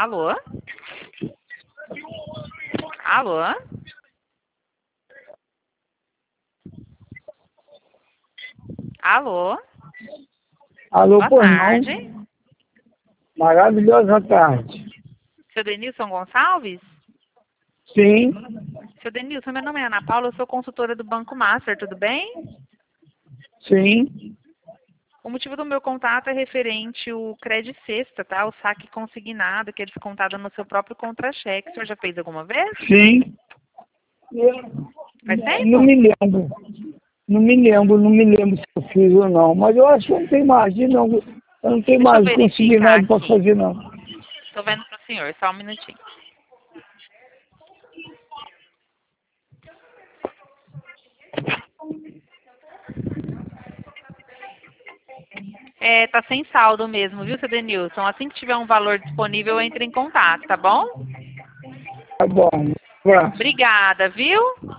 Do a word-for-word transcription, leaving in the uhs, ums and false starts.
Alô? Alô? Alô? Alô, Boa pois tarde. não? Maravilhosa tarde. Seu Denilson Gonçalves? Sim, Seu Denilson, meu nome é Ana Paula, eu sou consultora do Banco Master, tudo bem? sim. O motivo do meu contato é referente ao Credit Sexta, tá? O saque consignado, que é descontado no seu próprio contra-cheque. O senhor já fez alguma vez? Sim. Faz tempo? Não me lembro. Não me lembro, não me lembro se eu fiz ou não. Mas eu acho que não tem margem, não. Eu não tenho Deixa eu mais verificar consignado para aqui. fazer, não. Estou vendo para o senhor, só um minutinho. É, tá sem saldo mesmo, viu, seu Denilson? Assim que tiver um valor disponível, entre em contato, tá bom? Tá bom. Um abraço. Obrigada, viu?